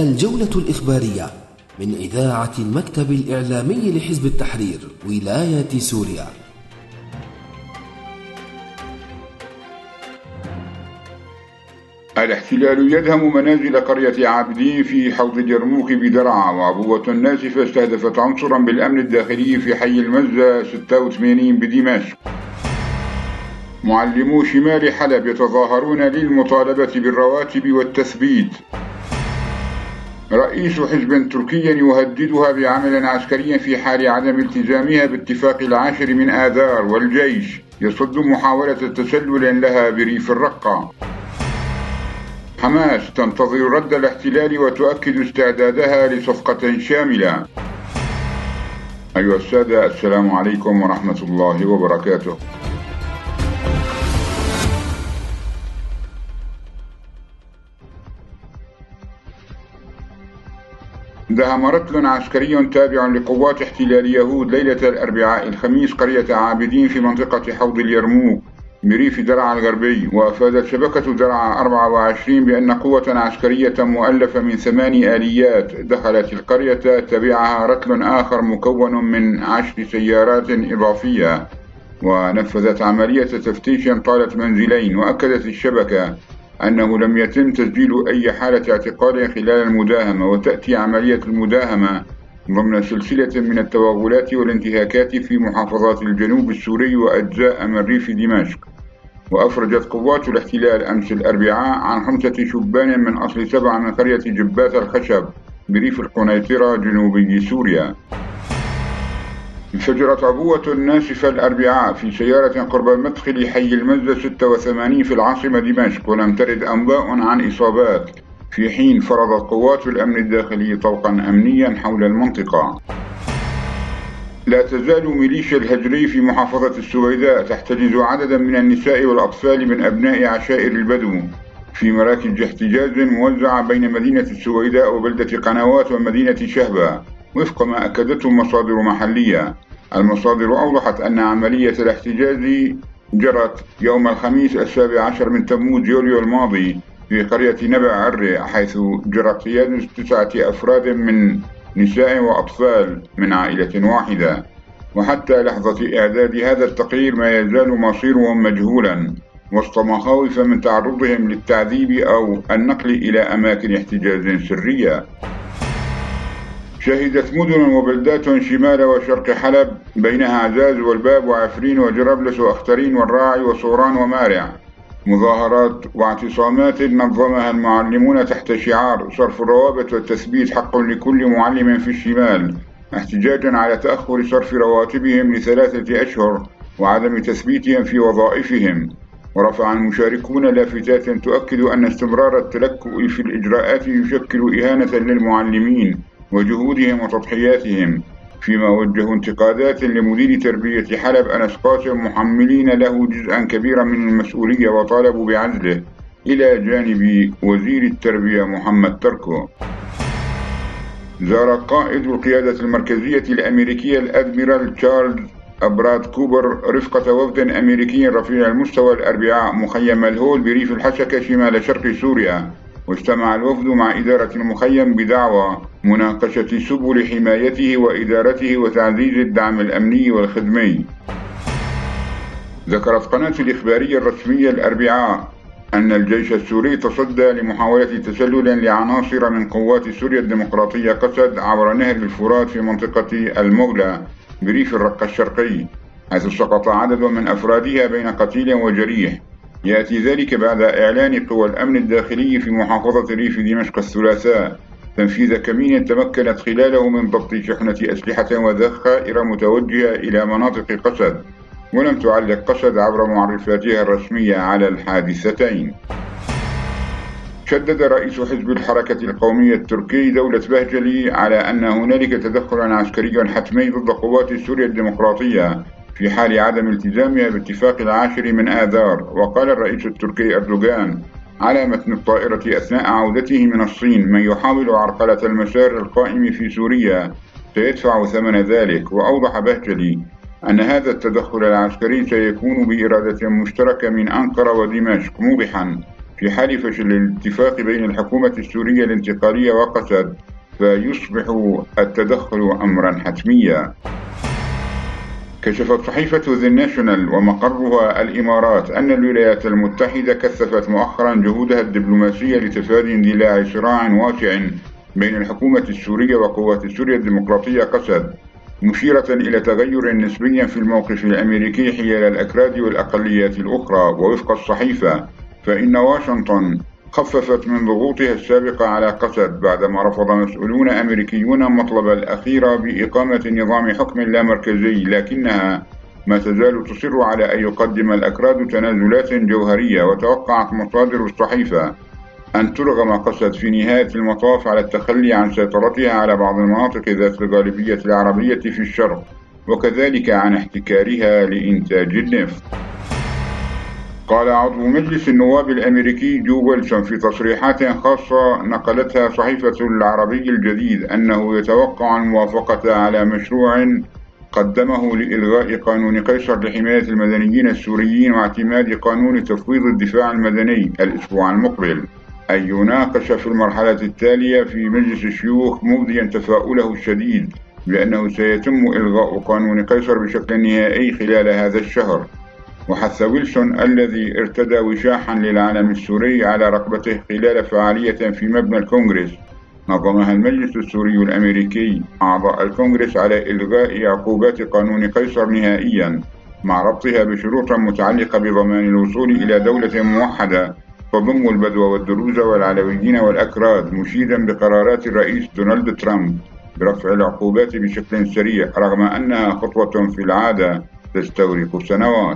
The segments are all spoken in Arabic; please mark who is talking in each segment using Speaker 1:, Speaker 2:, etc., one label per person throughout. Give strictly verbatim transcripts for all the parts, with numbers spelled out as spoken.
Speaker 1: الجولة الإخبارية من إذاعة المكتب الإعلامي لحزب التحرير ولاية سوريا.
Speaker 2: الاحتلال يدهم منازل قرية عابدين في حوض اليرموك بدرعا، وعبوة ناسفة استهدفت عنصرا بالأمن الداخلي في حي المزة ستة وثمانين بدمشق. معلمو شمال حلب يتظاهرون للمطالبة بالرواتب والتثبيت. رئيس حزب تركي يهددها بعمل عسكري في حال عدم التزامها باتفاق العاشر من آذار، والجيش يصد محاولة تسلل لها بريف الرقة. حماس تنتظر رد الاحتلال وتؤكد استعدادها لصفقة شاملة. أيها السادة، السلام عليكم ورحمة الله وبركاته. دهم رتل عسكري تابع لقوات احتلال يهود ليلة الأربعاء الخميس قرية عابدين في منطقة حوض اليرموك بريف درعا الغربي. وأفادت شبكة درعا أربعة وعشرين بأن قوة عسكرية مؤلفة من ثماني آليات دخلت القرية، تبعها رتل آخر مكون من عشر سيارات إضافية، ونفذت عملية تفتيش طالت منزلين. وأكدت الشبكة أنه لم يتم تسجيل أي حالة اعتقال خلال المداهمة، وتأتي عملية المداهمة ضمن سلسلة من التوغلات والانتهاكات في محافظات الجنوب السوري وأجزاء من ريف دمشق. وأفرجت قوات الاحتلال أمس الأربعاء عن خمسة شبان من أصل سبعة من قرية جبات الخشب بريف القنيطرة جنوبي سوريا. انفجرت عبوة ناسفة الأربعاء في سيارة قرب مدخل حي المزة ستة وثمانين في العاصمة دمشق، ولم ترد أنباء عن إصابات، في حين فرضت قوات الأمن الداخلي طوقا أمنيا حول المنطقة. لا تزال ميليشيا الهجري في محافظة السويداء تحتجز عددا من النساء والأطفال من أبناء عشائر البدو في مراكز احتجاز موزعة بين مدينة السويداء وبلدة قنوات ومدينة شهبة، وفق ما أكدته مصادر محلية. المصادر أوضحت أن عملية الاحتجاز جرت يوم الخميس السابع عشر من تموز يوليو الماضي في قرية نبع عري، حيث جرى اقتياد تسعة أفراد من نساء وأطفال من عائلة واحدة. وحتى لحظة إعداد هذا التقرير ما يزال مصيرهم مجهولا، وسط مخاوف من تعرضهم للتعذيب أو النقل إلى أماكن احتجاز سرية. شهدت مدن وبلدات شمال وشرق حلب بينها عزاز والباب وعفرين وجرابلس وأخترين والراعي وصوران ومارع مظاهرات واعتصامات نظمها المعلمون تحت شعار صرف الروابط والتثبيت حق لكل معلم في الشمال، احتجاجا على تأخر صرف رواتبهم لثلاثة أشهر وعدم تثبيتهم في وظائفهم. ورفع المشاركون لافتات تؤكد أن استمرار التلكؤ في الإجراءات يشكل إهانة للمعلمين وجهودهم وتضحياتهم، فيما وجهوا انتقادات لمدير تربية حلب أنس قاسم محملين له جزءا كبيرا من المسؤولية، وطالبوا بعزله إلى جانب وزير التربية محمد تركو. زار قائد القيادة المركزية الأمريكية الأدميرال تشارلز أبراد كوبر رفقة وفد أمريكي رفيع المستوى الأربعاء مخيم الهول بريف الحسكة شمال شرق سوريا. واجتمع الوفد مع إدارة المخيم بدعوى مناقشة سبل حمايته وإدارته وتعزيز الدعم الأمني والخدمي. ذكرت قناة الإخبارية الرسمية الأربعاء أن الجيش السوري تصدى لمحاولة تسلل لعناصر من قوات سوريا الديمقراطية قسد عبر نهر الفرات في منطقة المولى بريف الرقة الشرقي، حيث سقط عدد من أفرادها بين قتيل وجريح. يأتي ذلك بعد إعلان قوى الأمن الداخلي في محافظة ريف دمشق الثلاثاء تنفيذ كمين تمكنت خلاله من ضبط شحنة أسلحة وذخائر متوجهة إلى مناطق قسد، ولم تعلق قسد عبر معرفاتها الرسمية على الحادثتين. شدد رئيس حزب الحركة القومية التركي دولة بهجلي على أن هنالك تدخلا عسكريا حتمي ضد قوات سوريا الديمقراطية في حال عدم التزامها باتفاق العاشر من آذار. وقال الرئيس التركي أردوغان على متن الطائرة أثناء عودته من الصين: من يحاول عرقلة المسار القائم في سوريا سيدفع ثمن ذلك. وأوضح بهجلي أن هذا التدخل العسكري سيكون بإرادة مشتركة من أنقرة ودمشق، موضحا في حال فشل الاتفاق بين الحكومة السورية الانتقالية وقسد فيصبح التدخل أمرا حتميا. كشفت صحيفة ذا ناشونال ومقرها الإمارات أن الولايات المتحدة كثفت مؤخرا جهودها الدبلوماسية لتفادي اندلاع صراع واسع بين الحكومة السورية وقوات سوريا الديمقراطية قسد، مشيرة إلى تغير نسبي في الموقف الأمريكي حيال الأكراد والأقليات الأخرى. ووفق الصحيفة فإن واشنطن خففت من ضغوطها السابقة على قسد بعدما رفض مسؤولون أمريكيون مطلب الأخير بإقامة نظام حكم لا مركزي، لكنها ما تزال تصر على أن يقدم الأكراد تنازلات جوهرية. وتوقعت مصادر الصحيفة أن ترغم قسد في نهاية المطاف على التخلي عن سيطرتها على بعض المناطق ذات الغالبية العربية في الشرق، وكذلك عن احتكارها لإنتاج النفط. قال عضو مجلس النواب الأمريكي جو ويلسون في تصريحات خاصة نقلتها صحيفة العربي الجديد أنه يتوقع الموافقة على مشروع قدمه لإلغاء قانون قيصر لحماية المدنيين السوريين واعتماد قانون تفويض الدفاع المدني الأسبوع المقبل، أن يناقش في المرحلة التالية في مجلس الشيوخ، مبديا تفاؤله الشديد بأنه سيتم إلغاء قانون قيصر بشكل نهائي خلال هذا الشهر. وحث ويلسون الذي ارتدى وشاحا للعلم السوري على رقبته خلال فعالية في مبنى الكونغرس نظمها المجلس السوري الأمريكي أعضاء الكونغرس على إلغاء عقوبات قانون قيصر نهائيا مع ربطها بشروط متعلقة بضمان الوصول إلى دولة موحدة تضم البدو والدروز والعلويين والأكراد، مشيدا بقرارات الرئيس دونالد ترامب برفع العقوبات بشكل سريع رغم أنها خطوة في العادة تستغرق سنوات.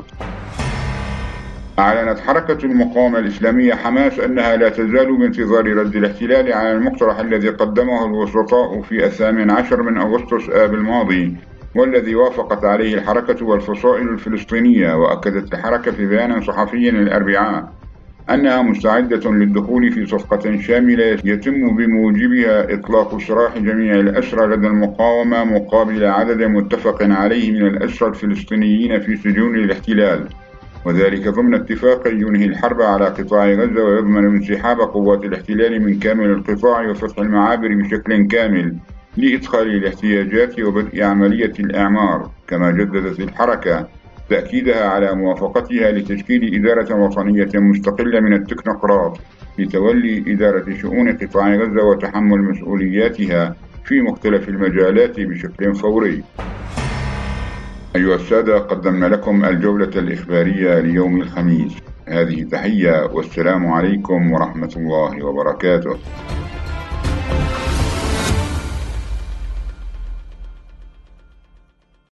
Speaker 2: أعلنت حركة المقاومة الإسلامية حماس أنها لا تزال بانتظار رد الاحتلال على المقترح الذي قدمه الوسطاء في الثامن عشر من أغسطس آب الماضي، والذي وافقت عليه الحركة والفصائل الفلسطينية. وأكدت الحركة في بيان صحفي الأربعاء أنها مستعدة للدخول في صفقة شاملة يتم بموجبها إطلاق سراح جميع الأسرى لدى المقاومة مقابل عدد متفق عليه من الأسرى الفلسطينيين في سجون الاحتلال، وذلك ضمن اتفاق ينهي الحرب على قطاع غزة ويضمن انسحاب قوات الاحتلال من كامل القطاع وفتح المعابر بشكل كامل لإدخال الاحتياجات وبدء عملية الإعمار. كما جددت الحركة تأكيدها على موافقتها لتشكيل إدارة وطنية مستقلة من التكنوقراط لتولي إدارة شؤون قطاع غزة وتحمل مسؤولياتها في مختلف المجالات بشكل فوري. أيها السادة، قدمنا لكم الجولة الإخبارية ليوم الخميس. هذه تحية والسلام عليكم ورحمة الله وبركاته.